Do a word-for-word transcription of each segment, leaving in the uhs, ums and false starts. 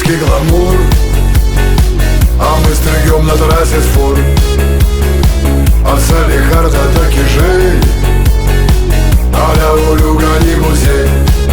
питерский гламур, а мы стригем на трассе с фур. От Салехарда до Кижей, а-ля Улюга не музей.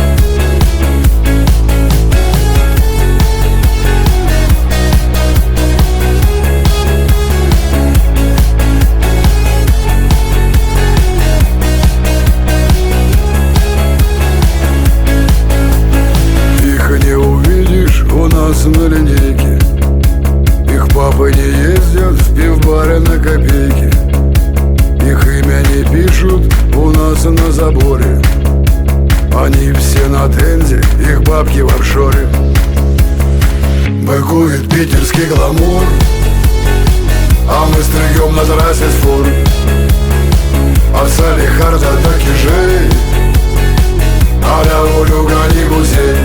На линейке их папы не ездят в пивбаре на копейки. Их имя не пишут у нас на заборе. Они все на тенде, их бабки в офшоре. Быкует питерский гламур, а мы стригем на трассе с фур. От Салехарда до Кижей, а-ля Улюга не музей.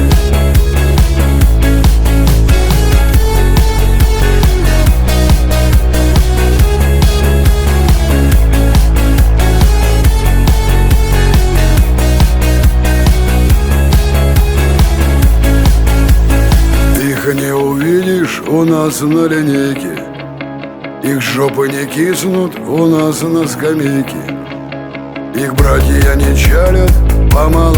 Не увидишь у нас на линейке, их жопы не киснут у нас на скамейке. Их братья не чалят по малой